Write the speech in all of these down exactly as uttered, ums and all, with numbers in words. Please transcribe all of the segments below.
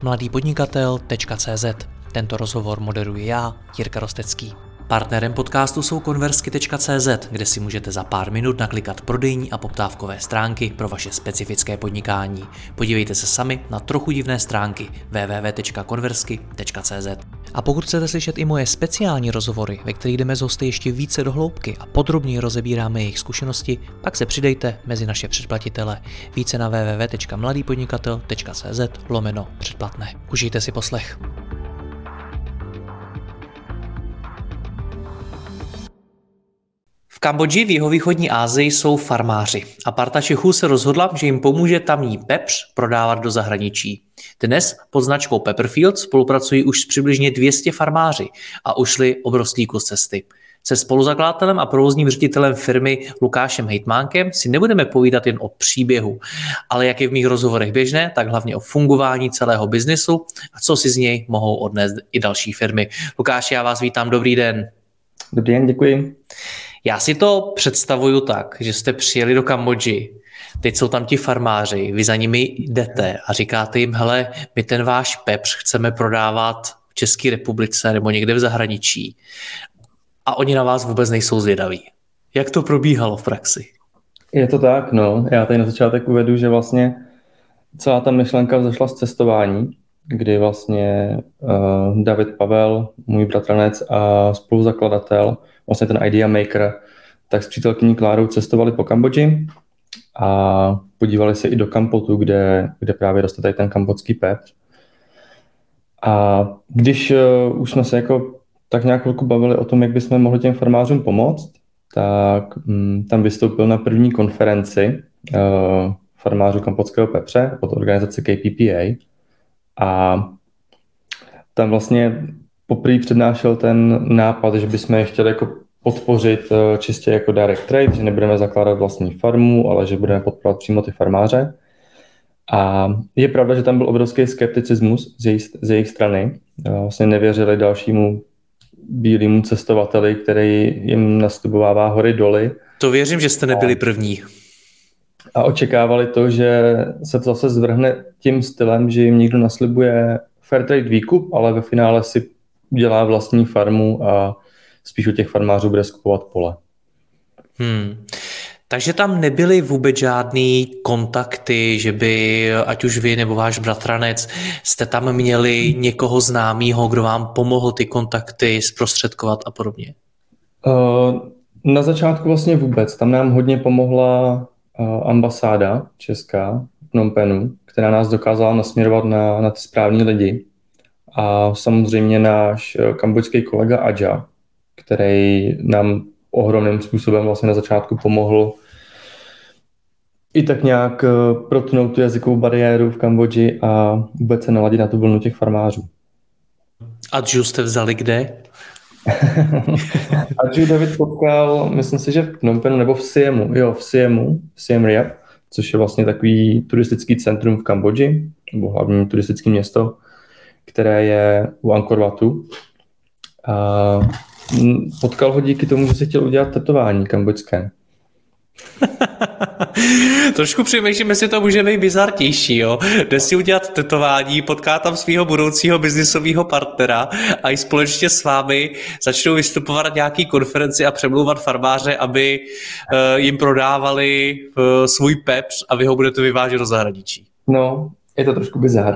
mladý podnikatel tečka cé zet. Tento rozhovor moderuji já, Jirka Rostecký. Partnerem podcastu jsou konversky tečka cé zet, kde si můžete za pár minut naklikat prodejní a poptávkové stránky pro vaše specifické podnikání. Podívejte se sami na trochu divné stránky w w w tečka konversky tečka cé zet. A pokud chcete slyšet i moje speciální rozhovory, ve kterých jdeme z hosty ještě více do hloubky a podrobněji rozebíráme jejich zkušenosti, pak se přidejte mezi naše předplatitele. Více na w w w tečka mladý podnikatel tečka cé zet lomeno předplatné. Užijte si poslech. V Kambodži v jihovýchodní Asii jsou farmáři a parta Čechů se rozhodla, že jim pomůže tamní pepř prodávat do zahraničí. Dnes pod značkou Pepperfield spolupracují už s přibližně dvě stě farmáři a ušli obrovský kus cesty. Se spoluzakladatelem a provozním ředitelem firmy Lukášem Hejtmánkem si nebudeme povídat jen o příběhu, ale jak je v mých rozhovorech běžné, tak hlavně o fungování celého biznesu a co si z něj mohou odnést i další firmy. Lukáši, já vás vítám, dobrý den. Dobrý den, děkuji. Já si to představuju tak, že jste přijeli do Kambodži, teď jsou tam ti farmáři, vy za nimi jdete a říkáte jim, hele, my ten váš pepř chceme prodávat v České republice nebo někde v zahraničí a oni na vás vůbec nejsou zvědaví. Jak to probíhalo v praxi? Je to tak, no. Já tady na začátek uvedu, že vlastně celá ta myšlenka zašla z cestování, kdy vlastně uh, David Pavel, můj bratranec a spoluzakladatel, vlastně ten idea maker, tak s přítelkyní Klárou cestovali po Kambodži a podívali se i do Kampotu, kde, kde právě roste tady ten kambodský pepř. A když uh, už jsme se jako tak nějak chvilku bavili o tom, jak bychom mohli těm farmářům pomoct, tak um, tam vystoupil na první konferenci uh, farmářů kambodského pepře od organizace K P P A a tam vlastně poprvé přednášel ten nápad, že bychom je chtěli jako podpořit čistě jako direct trade, že nebudeme zakládat vlastní farmu, ale že budeme podporovat přímo ty farmáře. A je pravda, že tam byl obrovský skepticismus z jejich, z jejich strany. Vlastně nevěřili dalšímu bílému cestovateli, který jim nastupovává hory doly. To věřím, že jste nebyli první. A očekávali to, že se to zase zvrhne tím stylem, že jim někdo naslibuje fair trade výkup, ale ve finále si dělá vlastní farmu a spíš u těch farmářů bude skupovat pole. Hmm. Takže tam nebyly vůbec žádný kontakty, že by ať už vy nebo váš bratranec jste tam měli někoho známého, kdo vám pomohl ty kontakty zprostředkovat a podobně? Uh, na začátku vlastně vůbec. Tam nám hodně pomohla uh, ambasáda česká v Phnom Penhu, která nás dokázala nasměrovat na, na ty správní lidi. A samozřejmě náš kambodžský kolega Adja, který nám ohromným způsobem vlastně na začátku pomohl i tak nějak protnout tu jazykovou bariéru v Kambodži a vůbec se naladit na tu vlnu těch farmářů. Adju jste vzali kde? Adju David potkal, myslím si, že v Phnom Penhu nebo v Siemu, jo, v Siemu, v Siem Reap, což je vlastně takový turistický centrum v Kambodži, nebo hlavní turistické město, které je u Angkor Watu. A potkal ho díky tomu, že si chtěl udělat tetování kambodžské. Trošku přemýšlím, jestli to může být bizartější, jo. Jde si udělat tetování, potká tam svého budoucího biznisového partnera a i společně s vámi začnou vystupovat na nějaký konferenci a přemlouvat farmáře, aby uh, jim prodávali uh, svůj pepř a vy ho budete vyvážet do zahraničí. No, je to trošku bizar.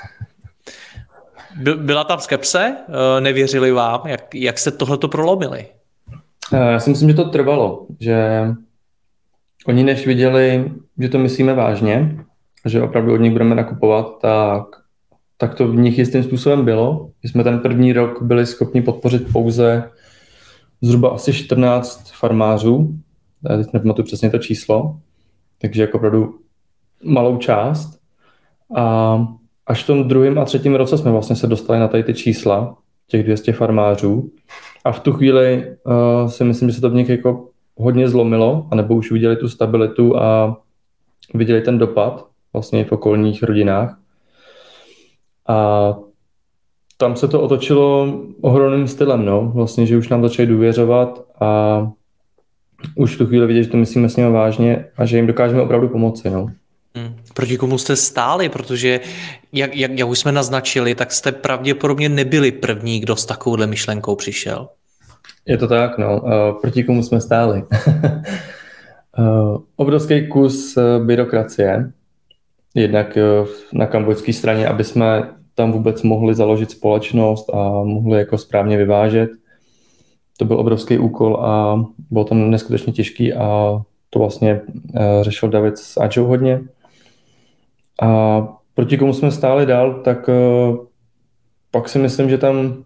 Byla tam skepse? Nevěřili vám? Jak, jak jste tohleto prolomili? Já si myslím, že to trvalo, že oni než viděli, že to myslíme vážně, že opravdu od nich budeme nakupovat, tak, tak to v nich jistým způsobem bylo. My jsme ten první rok byli schopni podpořit pouze zhruba asi čtrnáct farmářů, já teď nepamatuji přesně to číslo, takže jako opravdu malou část. A až v tom druhém a třetím roce jsme vlastně se dostali na tady ty čísla, těch dvě stě farmářů. A v tu chvíli uh, si myslím, že se to v nich jako hodně zlomilo, anebo už viděli tu stabilitu a viděli ten dopad vlastně v okolních rodinách. A tam se to otočilo ohromným stylem, no. Vlastně, že už nám začali důvěřovat a už v tu chvíli vidět, že to myslíme s nimi vážně a že jim dokážeme opravdu pomoci, no. Hmm. Proti komu jste stáli, protože jak, jak, jak už jsme naznačili, tak jste pravděpodobně nebyli první, kdo s takovouhle myšlenkou přišel. Je to tak, no. Proti komu jsme stáli? Obrovský kus byrokracie, jednak na kambodžské straně, aby jsme tam vůbec mohli založit společnost a mohli jako správně vyvážet. To byl obrovský úkol a bylo to neskutečně těžký a to vlastně řešil David s Adžou hodně. A proti komu jsme stáli dál, tak pak si myslím, že tam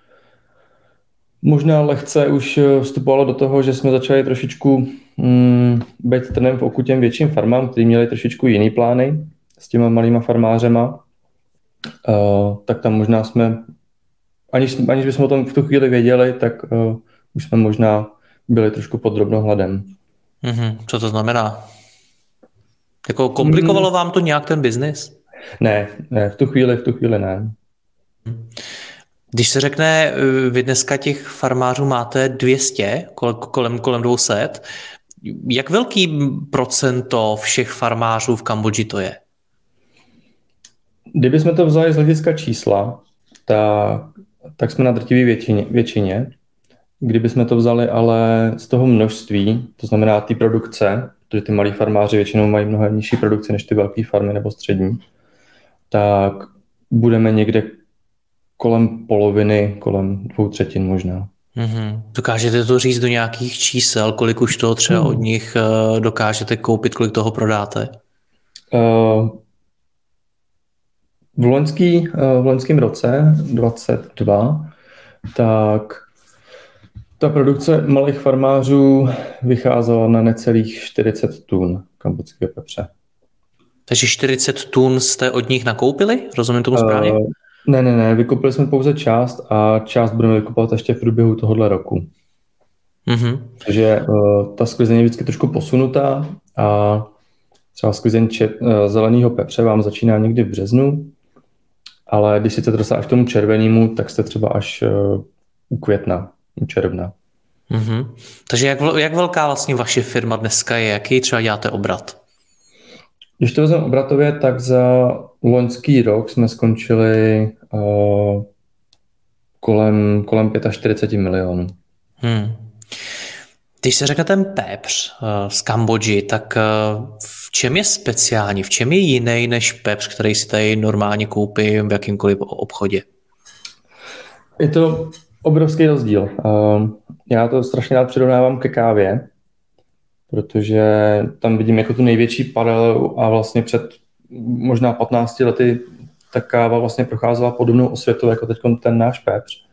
možná lehce už vstupovalo do toho, že jsme začali trošičku mm, být trnem v oku těm větším farmám, kteří měli trošičku jiný plány s těma malýma farmářema. Uh, tak tam možná jsme, aniž, aniž bychom o tom v tu chvíli věděli, tak uh, už jsme možná byli trošku pod drobnohledem. Mm-hmm. Co to znamená? Jako komplikovalo mm. vám to nějak ten biznis? Ne, ne, v tu chvíli, v tu chvíli ne. Když se řekne, vy dneska těch farmářů máte dvě stě, kolem, kolem dvě stě, jak velký procento všech farmářů v Kambodži to je? Kdybychom to vzali z hlediska čísla, tak, tak jsme na drtivé většině, většině. Kdybychom to vzali ale z toho množství, to znamená ty produkce, protože ty malí farmáři většinou mají mnohem nižší produkci než ty velké farmy nebo střední, tak budeme někde kolem poloviny, kolem dvou třetin možná. Mm-hmm. Dokážete to říct do nějakých čísel, kolik už toho třeba od nich uh, dokážete koupit, kolik toho prodáte? Uh, v, loňský, uh, v loňském roce dvacet dva, tak ta produkce malých farmářů vycházela na necelých čtyřicet tun kambodžského pepře. Takže čtyřicet tun jste od nich nakoupili? Rozumím tomu správně? Uh, Ne, ne, ne, vykupili jsme pouze část a část budeme vykupovat ještě v průběhu tohohle roku. Mm-hmm. Takže uh, ta sklizeň je vždycky trošku posunutá a třeba sklizeň čet, uh, zeleného pepře vám začíná někdy v březnu, ale když si chcete až k tomu červenému, tak jste třeba až uh, u května, u června. Mm-hmm. Takže jak, jak velká vlastně vaše firma dneska je? Jaký třeba děláte obrat? Když to vezmeme obratově, tak za loňský rok jsme skončili uh, kolem, kolem čtyřicet pět milionů. Hmm. Když se řekne ten pepř uh, z Kambodži, tak uh, v čem je speciální? V čem je jiný než pepř, který si tady normálně koupím v jakýmkoliv obchodě? Je to obrovský rozdíl. Uh, já to strašně rád přirovnávám ke kávě, protože tam vidím jako tu největší paralelu a vlastně před možná patnácti lety ta káva vlastně procházela podobnou osvětou jako teď ten náš pepř.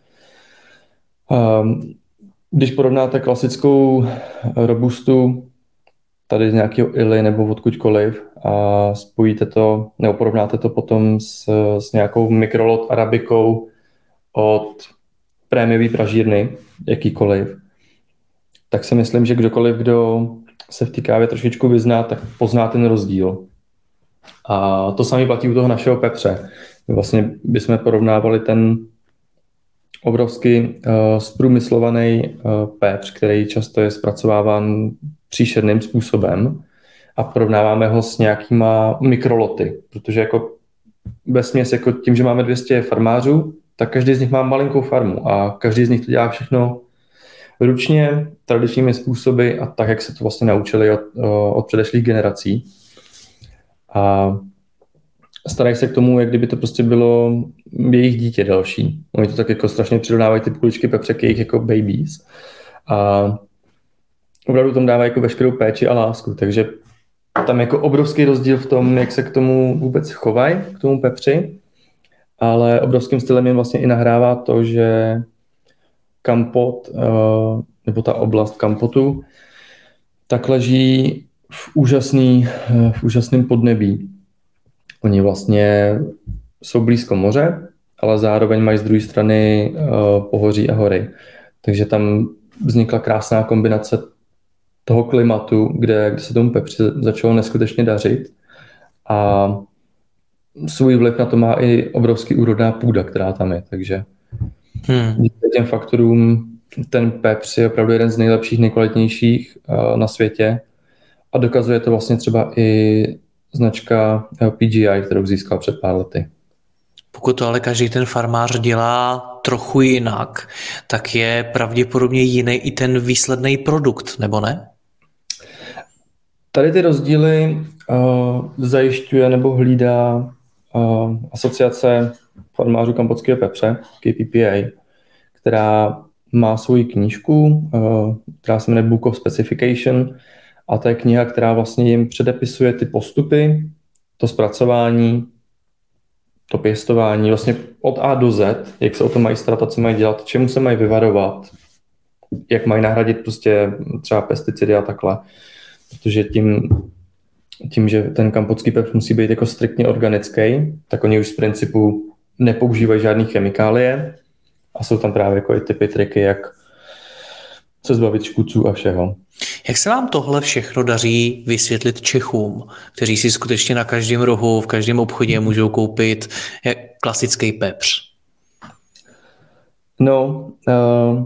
Když porovnáte klasickou robustu tady z nějakého Illy nebo odkudkoliv a spojíte to, nebo porovnáte to potom s, s nějakou mikrolot arabikou od prémiové pražírny, jakýkoliv, tak si myslím, že kdokoliv, kdo se v té kávě trošičku vyzná, tak pozná ten rozdíl. A to samé platí u toho našeho pepře. My vlastně bychom porovnávali ten obrovský uh, zprůmyslovaný uh, pepř, který často je zpracováván příšerným způsobem a porovnáváme ho s nějakýma mikroloty, protože jako vesměs jako tím, že máme dvě stě farmářů, tak každý z nich má malinkou farmu a každý z nich to dělá všechno ručně, tradičními způsoby a tak, jak se to vlastně naučili od, od předešlých generací. A starají se k tomu, jak kdyby to prostě bylo jejich dítě další. Oni to tak jako strašně přirovnávají ty kuličky pepře k jejich jako babies. A opravdu tam dávají jako veškerou péči a lásku, takže tam jako obrovský rozdíl v tom, jak se k tomu vůbec chovají, k tomu pepři, ale obrovským stylem jim vlastně i nahrává to, že Kampot, nebo ta oblast Kampotu, tak leží v, úžasný, v úžasném podnebí. Oni vlastně jsou blízko moře, ale zároveň mají z druhé strany pohoří a hory. Takže tam vznikla krásná kombinace toho klimatu, kde, kde se tomu pepři začalo neskutečně dařit. A svůj vliv na to má i obrovský úrodná půda, která tam je. Takže Hmm. díky těm faktorům ten pepř je opravdu jeden z nejlepších, nejkvalitnějších uh, na světě a dokazuje to vlastně třeba i značka P G I, kterou získal před pár lety. Pokud to ale každý ten farmář dělá trochu jinak, tak je pravděpodobně jiný i ten výsledný produkt, nebo ne? Tady ty rozdíly uh, zajišťuje nebo hlídá uh, asociace farmářů kampotského pepře, K P P A, která má svoji knížku, uh, která se jmenuje Book of Specification, a to je kniha, která vlastně jim předepisuje ty postupy, to zpracování, to pěstování, vlastně od A do Z, jak se o to mají starat, co mají dělat, čemu se mají vyvarovat, jak mají nahradit prostě třeba pesticidy a takhle. Protože tím, tím, že ten kampotský pepř musí být jako striktně organický, tak oni už z principu nepoužívají žádný chemikálie a jsou tam právě jako i typy, triky, jak se zbavit škůdců a všeho. Jak se vám tohle všechno daří vysvětlit Čechům, kteří si skutečně na každém rohu, v každém obchodě můžou koupit klasický pepř? No, uh,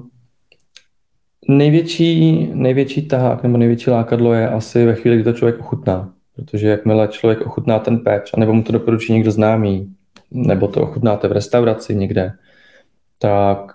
největší, největší tahák nebo největší lákadlo je asi ve chvíli, kdy to člověk ochutná. Protože jakmile člověk ochutná ten pepř, anebo mu to doporučí někdo známý, nebo to ochutnáte v restauraci někde, tak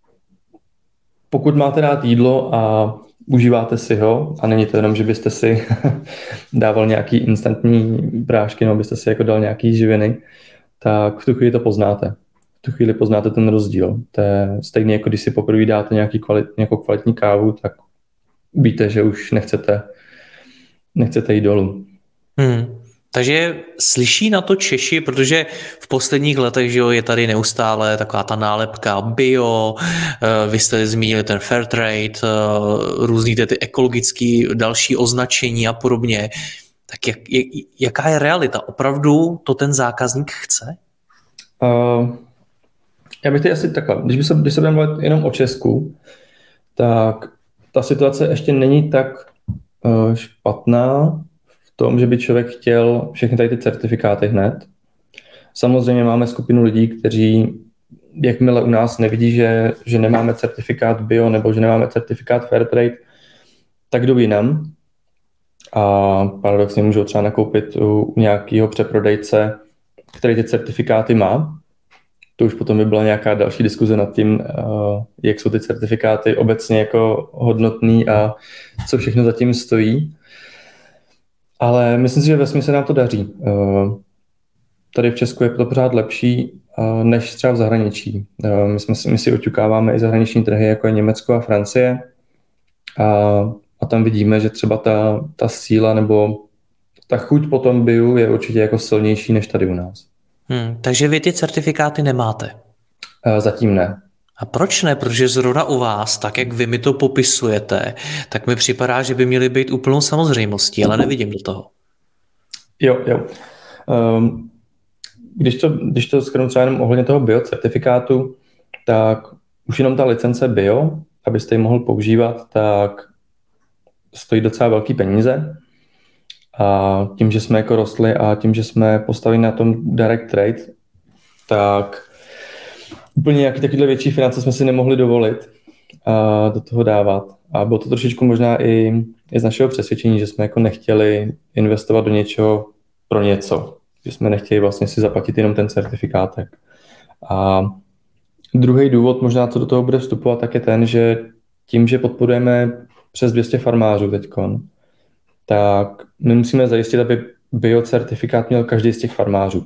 pokud máte rád jídlo a užíváte si ho, a není to jenom, že byste si dával nějaký instantní prášky, nebo byste si jako dal nějaký živiny, tak v tu chvíli to poznáte. V tu chvíli poznáte ten rozdíl. To je stejně jako když si poprvé dáte nějaký kvalit, nějakou kvalitní kávu, tak víte, že už nechcete, nechcete jít dolů. Hmm. Takže slyší na to Češi, protože v posledních letech, že jo, je tady neustále taková ta nálepka bio, vy jste zmínili ten fair trade, různý ty ekologické další označení a podobně. Tak jak, jak, jaká je realita? Opravdu to ten zákazník chce? Uh, já bych teď asi takhle, když, by se, když se budeme mluvit jenom o Česku, tak ta situace ještě není tak uh, špatná, tom, že by člověk chtěl všechny tady ty certifikáty hned. Samozřejmě máme skupinu lidí, kteří jakmile u nás nevidí, že, že nemáme certifikát bio nebo že nemáme certifikát Fairtrade, tak jdou jinam a paradoxně můžou třeba nakoupit u, u nějakého přeprodejce, který ty certifikáty má. To už potom by byla nějaká další diskuze nad tím, uh, jak jsou ty certifikáty obecně jako hodnotný a co všechno zatím stojí. Ale myslím si, že vesměs se nám to daří. Tady v Česku je to pořád lepší než třeba v zahraničí. My, jsme si, my si oťukáváme i zahraniční trhy, jako je Německo a Francie. A, a tam vidíme, že třeba ta, ta síla nebo ta chuť po tom biu je určitě jako silnější než tady u nás. Hmm, takže vy ty certifikáty nemáte? Zatím ne. A proč ne? Protože zrovna u vás, tak jak vy mi to popisujete, tak mi připadá, že by měly být úplnou samozřejmostí, ale nevidím do toho. Jo, jo. Um, když to, když to shrnu třeba jenom ohledně toho biocertifikátu, tak už jenom ta licence bio, abyste ji mohl používat, tak stojí docela velký peníze. A tím, že jsme jako rostli a tím, že jsme postavili na tom direct trade, tak úplně nějaké takovéhle větší finance jsme si nemohli dovolit a do toho dávat. A bylo to trošičku možná i, i z našeho přesvědčení, že jsme jako nechtěli investovat do něčeho pro něco. Že jsme nechtěli vlastně si zaplatit jenom ten certifikátek. A druhý důvod možná, co do toho bude vstupovat, tak je ten, že tím, že podporujeme přes dvě stě farmářů teďkon, tak my musíme zajistit, aby biocertifikát měl každý z těch farmářů.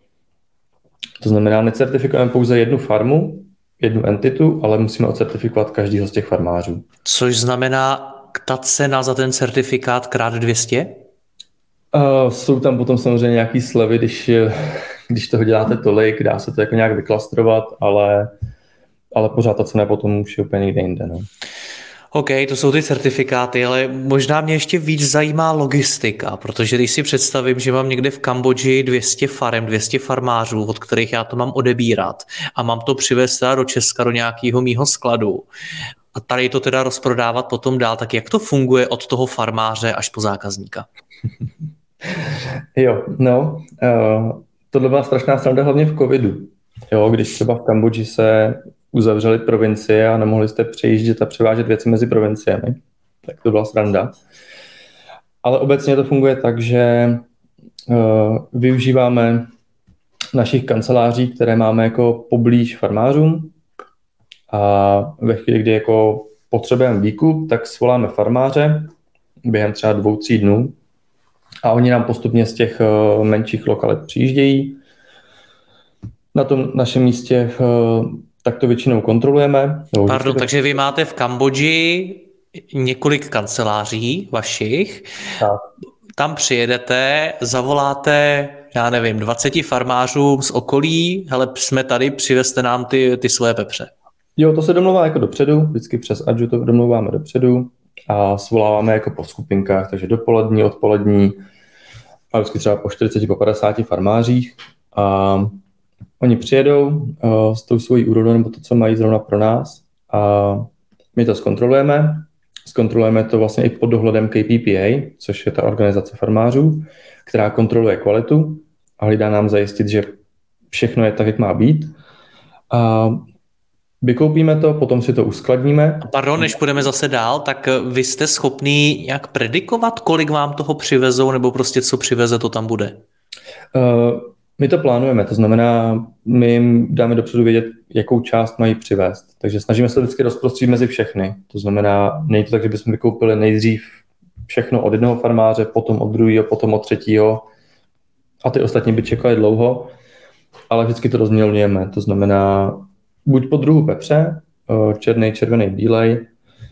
To znamená, necertifikujeme pouze jednu farmu, jednu entitu, ale musíme ocertifikovat každýho z těch farmářů. Což znamená ta cena za ten certifikát krát dvě stě? Uh, jsou tam potom samozřejmě nějaký slevy, když, když toho děláte tolik, dá se to jako nějak vyklastrovat, ale, ale pořád ta cena potom už je úplně někde jinde. No. OK, to jsou ty certifikáty, ale možná mě ještě víc zajímá logistika, protože když si představím, že mám někde v Kambodži dvě stě farem, dvě stě farmářů, od kterých já to mám odebírat a mám to přivést do Česka do nějakého mýho skladu a tady to teda rozprodávat potom dál, tak jak to funguje od toho farmáře až po zákazníka? Jo, no, uh, tohle byla strašná sranda hlavně v covidu. Jo, když třeba v Kambodži se uzavřeli provincie a nemohli jste přejíždět a převážet věci mezi provinciemi, tak to byla sranda. Ale obecně to funguje tak, že využíváme našich kanceláří, které máme jako poblíž farmářům a ve chvíli, kdy jako potřebujeme výkup, tak svoláme farmáře během třeba dvou, tří dnů a oni nám postupně z těch menších lokalit přijíždějí. Na tom našem místě tak to většinou kontrolujeme. Pardon, takže vy máte v Kambodži několik kanceláří vašich, tak. Tam přijedete, zavoláte, já nevím, dvaceti farmářům z okolí, hele, jsme tady, přivezte nám ty, ty svoje pepře. Jo, to se domluvá jako dopředu, vždycky přes Adžu to domluváme dopředu a svoláváme jako po skupinkách, takže dopolední, odpolední a vždycky třeba po čtyřiceti, po padesáti farmářích a oni přijedou uh, s tou svojí úrodou nebo to, co mají zrovna pro nás a my to zkontrolujeme. Zkontrolujeme to vlastně i pod dohledem K P P A, což je ta organizace farmářů, která kontroluje kvalitu a hlídá nám zajistit, že všechno je tak, jak má být. A vykoupíme to, potom si to uskladníme. Pardon, než půjdeme zase dál, tak vy jste schopný nějak predikovat, kolik vám toho přivezou, nebo prostě co přiveze, to tam bude? Uh, My to plánujeme, to znamená, my jim dáme dopředu vědět, jakou část mají přivést. Takže snažíme se to vždycky rozprostřít mezi všechny. To znamená, není to tak, že bychom vykoupili nejdřív všechno od jednoho farmáře, potom od druhého, potom od třetího a ty ostatní by čekali dlouho, ale vždycky to rozmělňujeme. To znamená, buď po druhu pepře, černý, červený, bílej,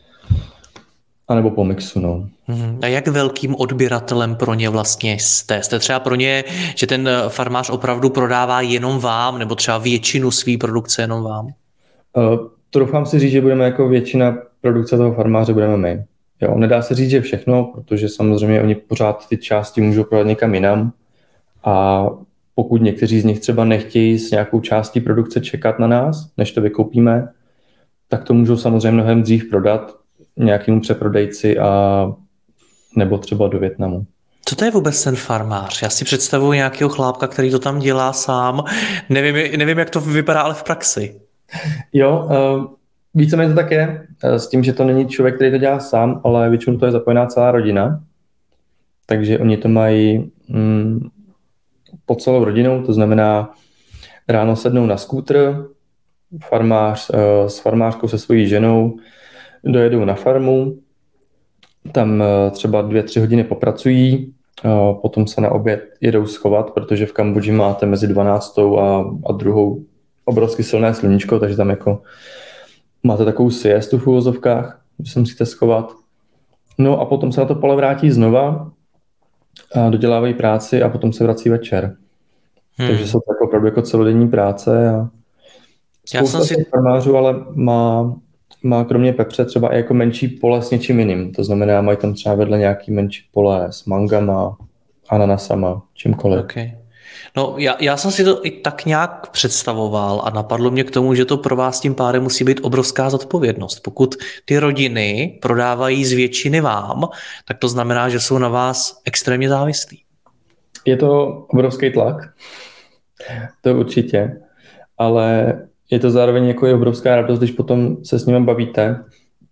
anebo po mixu, no. A jak velkým odběratelem pro ně vlastně jste? Jste třeba pro ně, že ten farmář opravdu prodává jenom vám, nebo třeba většinu své produkce jenom vám? Uh, troufám si říct, že budeme jako většina produkce toho farmáře budeme my. Jo, nedá se říct, že všechno, protože samozřejmě oni pořád ty části můžou prodat někam jinam a pokud někteří z nich třeba nechtějí s nějakou částí produkce čekat na nás, než to vykoupíme, tak to můžou samozřejmě mnohem dřív prodat nějakému přeprodejci a nebo třeba do Vietnamu. Co to je vůbec ten farmář? Já si představuji nějakého chlápka, který to tam dělá sám. Nevím, nevím jak to vypadá, ale v praxi. Jo, víceméně to tak je. S tím, že to není člověk, který to dělá sám, ale většinou to je zapojená celá rodina. Takže oni to mají mm, pod celou rodinou, to znamená ráno sednou na skútr, farmář s farmářkou se svojí ženou dojedou na farmu, tam třeba dvě, tři hodiny popracují, potom se na oběd jedou schovat, protože v Kambodži máte mezi dvanáctou a, a druhou obrovsky silné sluníčko, takže tam jako máte takovou siestu v uvozovkách, že se musíte schovat. No a potom se na to pole vrátí znova a dodělávají práci a potom se vrací večer. Hmm. Takže jsou to jako opravdu jako celodenní práce a spousta si... farmářů ale má má kromě pepře třeba i jako menší pole s něčím jiným. To znamená, mají tam třeba vedle nějaký menší pole s mangama, ananasama, čímkoliv. Okay. No já, já jsem si to i tak nějak představoval a napadlo mě k tomu, že to pro vás tím pádem musí být obrovská zodpovědnost. Pokud ty rodiny prodávají z většiny vám, tak to znamená, že jsou na vás extrémně závislí. Je to obrovský tlak, to určitě, ale je to zároveň jako je obrovská radost, když potom se s nimi bavíte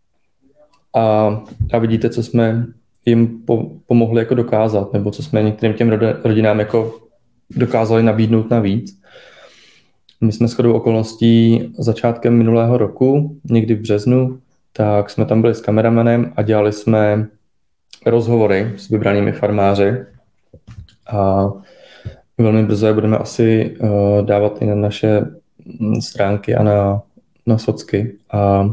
a, a vidíte, co jsme jim po, pomohli jako dokázat, nebo co jsme některým těm rodinám jako dokázali nabídnout navíc. My jsme shodou okolností začátkem minulého roku, někdy v březnu, tak jsme tam byli s kameramanem a dělali jsme rozhovory s vybranými farmáři a velmi brzo je budeme asi uh, dávat i na naše stránky a na, na socky. A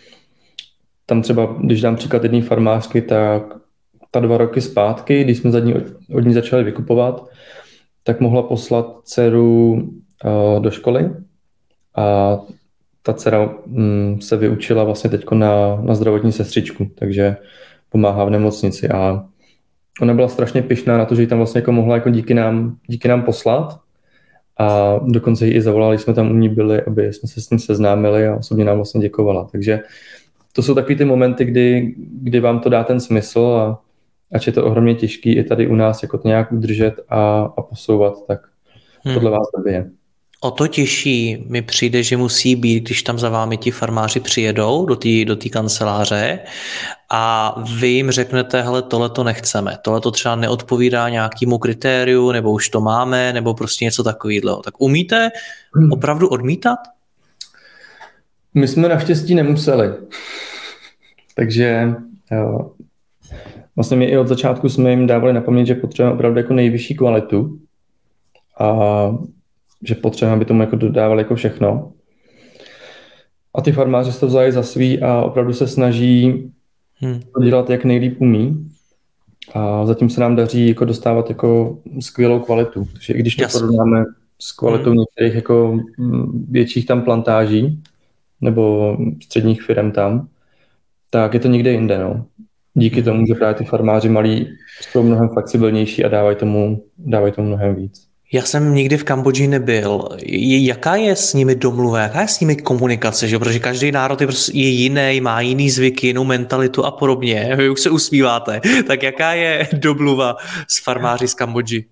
tam třeba, když dám příklad jedné farmářky, tak ta dva roky zpátky, když jsme za ní, od ní začali vykupovat, tak mohla poslat dceru uh, do školy a ta dcera um, se vyučila vlastně teďko na, na zdravotní sestřičku, takže pomáhá v nemocnici a ona byla strašně pyšná na to, že ji tam vlastně jako mohla jako díky nám, díky nám poslat a dokonce ji i zavolali, jsme tam u ní byli, aby jsme se s ním seznámili a osobně nám vlastně děkovala. Takže to jsou takový ty momenty, kdy, kdy vám to dá ten smysl a ač je to ohromně těžký i tady u nás jako to nějak udržet a, a posouvat, tak hmm. podle vás době je. O to těžší mi přijde, že musí být, když tam za vámi ti farmáři přijedou do té do té kanceláře a vy jim řeknete, hele, tohle to nechceme, tohle to třeba neodpovídá nějakému kritériu, nebo už to máme, nebo prostě něco takového. Tak umíte opravdu odmítat? My jsme naštěstí nemuseli. Takže jo, vlastně my i od začátku jsme jim dávali na paměť, že potřebujeme opravdu jako nejvyšší kvalitu a že potřebujeme, aby tomu jako dodávali jako všechno. A ty farmáři se to vzali za svý a opravdu se snaží hmm. to dělat, jak nejlíp umí. A zatím se nám daří jako dostávat jako skvělou kvalitu. Takže i když to porovnáme s kvalitou hmm. některých jako větších tam plantáží nebo středních firm tam, tak je to někde jinde. No. Díky hmm. tomu, že právě ty farmáři malí jsou mnohem flexibilnější a dávají tomu, dávají tomu mnohem víc. Já jsem nikdy v Kambodži nebyl. Jaká je s nimi domluva, jaká je s nimi komunikace? Že? Protože každý národ je, prostě je jiný, má jiný zvyky, jinou mentalitu a podobně. Vy už se usmíváte. Tak jaká je domluva s farmáři z Kambodži?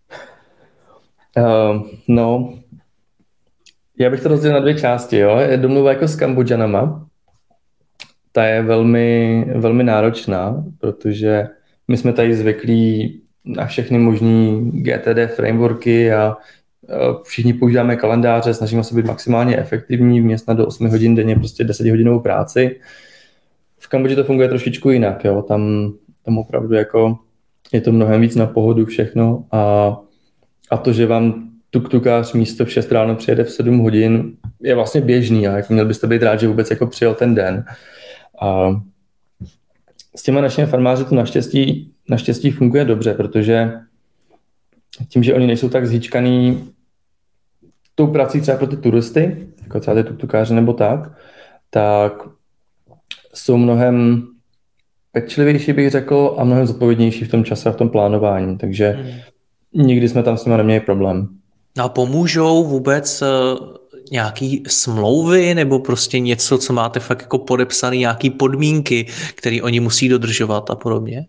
Uh, no, já bych to rozdělil na dvě části. Jo? Je domluva jako s Kambodžanama. Ta je velmi, velmi náročná, protože my jsme tady zvyklí na všechny možný G T D frameworky a všichni používáme kalendáře, snažíme se být maximálně efektivní, vměstnat do osmi hodin denně prostě desetihodinovou práci. V Kambodži to funguje trošičku jinak, jo? Tam, tam opravdu jako je to mnohem víc na pohodu všechno a, a to, že vám tuk-tukář místo v šest ráno přijede v sedm hodin, je vlastně běžný a jako měl byste být rád, že vůbec jako přijel ten den. A s těma našimi farmáři to naštěstí, naštěstí funguje dobře, protože tím, že oni nejsou tak zhýčkaný tou prací třeba pro ty turisty, jako třeba ty tuktukáři nebo tak, tak jsou mnohem pečlivější, bych řekl, a mnohem zodpovědnější v tom čase a v tom plánování. Takže hmm. nikdy jsme tam s nimi neměli problém. A pomůžou vůbec nějaký smlouvy nebo prostě něco, co máte fakt jako podepsané, nějaký podmínky, které oni musí dodržovat a podobně?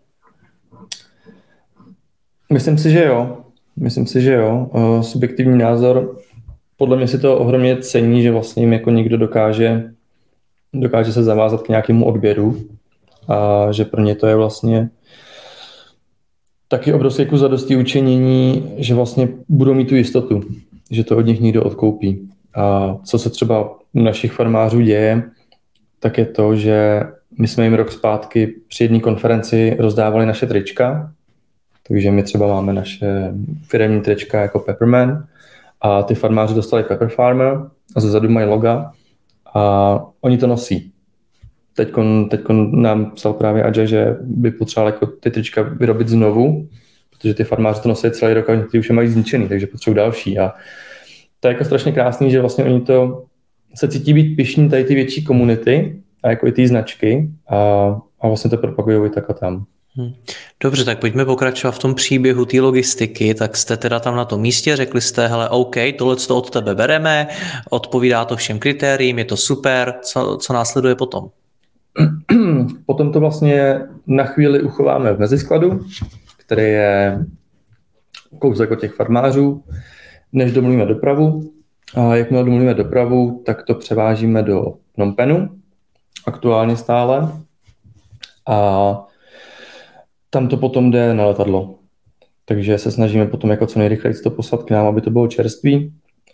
Myslím si, že jo. Myslím si, že jo. Subjektivní názor, podle mě si to ohromně cení, že vlastně jim jako někdo dokáže, dokáže se zavázat k nějakému odběru a že pro ně to je vlastně taky obrovské kus zadostí učinění, že vlastně budou mít tu jistotu, že to od nich někdo odkoupí. A co se třeba u našich farmářů děje, tak je to, že my jsme jim rok zpátky při jedné konferenci rozdávali naše trička, takže my třeba máme naše firemní trička jako Pepperman a ty farmáři dostali Pepper Farmer a zezadu mají loga a oni to nosí. Teďkon, teďkon nám psal právě Adja, že by potřeboval jako ty trička vyrobit znovu, protože ty farmáři to nosí celý rok a ty už je mají zničený, takže potřebují další. A to je jako strašně krásný, že vlastně oni to se cítí být pyšní tady ty větší komunity a jako i ty značky a, a vlastně to propagují i tak a tam. Dobře, tak pojďme pokračovat v tom příběhu té logistiky. Tak jste teda tam na tom místě, řekli jste, hele, OK, tohle to od tebe bereme, odpovídá to všem kritériím, je to super, co, co následuje potom? Potom to vlastně na chvíli uchováme v meziskladu, který je kousek od těch farmářů, než domluvíme dopravu. A jakmile domluvíme dopravu, tak to převážíme do Phnom Penhu, aktuálně stále. A tam to potom jde na letadlo. Takže se snažíme potom jako co nejrychleji to poslat k nám, aby to bylo čerství.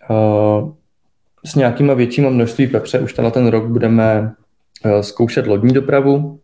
S nějakýma většíma množství pepře už tenhle ten rok budeme zkoušet lodní dopravu,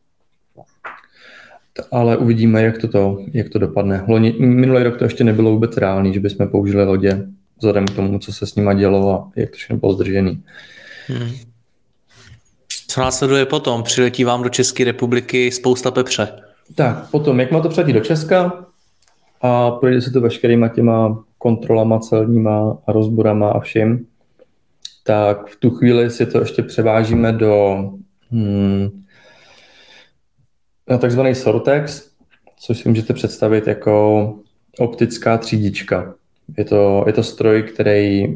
ale uvidíme, jak to, to, jak to dopadne. Loni, minulý rok to ještě nebylo vůbec reálný, že bychom použili lodě vzhledem k tomu, co se s nima dělo a jak to všechno bylo zdržený. Hmm. Co následuje potom? Přiletí vám do České republiky spousta pepře. Tak, potom, jak má to přiletí do Česka a projde se to veškerýma těma kontrolama celníma a rozborama a vším, tak v tu chvíli si to ještě převážíme do hmm, na takzvaný Sortex, což si můžete představit jako optická třídička. Je to, je to stroj, který